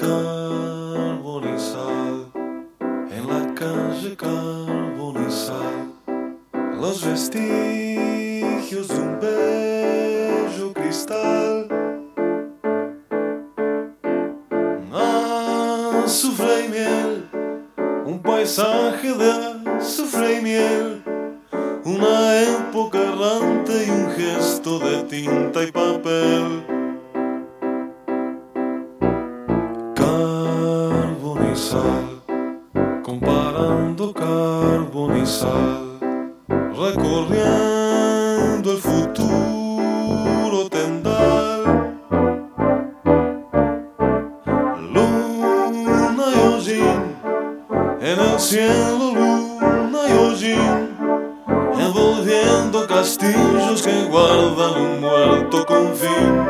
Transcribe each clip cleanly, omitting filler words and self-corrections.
carbonizal, en la calle carbonizal, los vestigios de un bello cristal, azufre y miel, un paisaje de azufre y miel, una época errante y un gesto de tinta y papel. Carbonizal, comparando carbonizal, recorriendo el futuro tendal. Luna y hollín, en el cielo luna y hollín, envolviendo castillos que guardan un muerto con fin.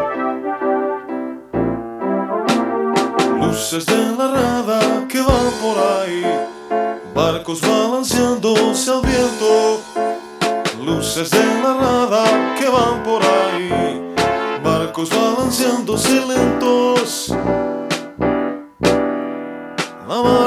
Luces de la rada que van por ahí, barcos balanceándose al viento. Luces de la rada que van por ahí, barcos balanceándose lentos. La